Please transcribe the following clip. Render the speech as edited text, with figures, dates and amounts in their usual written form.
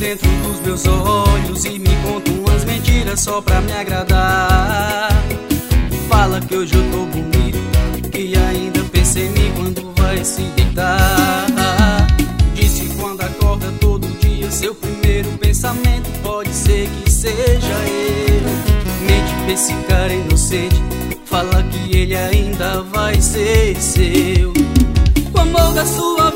dentro dos meus olhos e me conta umas mentiras só pra me agradar. Fala que hoje eu tô bonito, que ainda pensa em mim quando vai se deitar. Diz que quando acorda todo dia seu primeiro pensamento pode ser que seja ele. Mente pra esse cara inocente, fala que ele ainda vai ser seu. O amor da sua